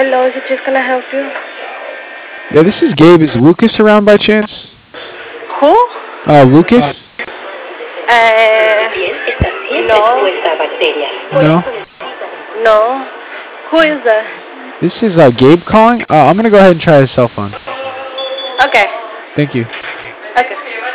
Hello, is it just gonna help you? Yeah, this is Gabe. Is Lucas around by chance? Who? Lucas? No, No. no. Who is that? This is Gabe calling. I'm gonna go ahead and try his cell phone. Okay, Thank you. okay.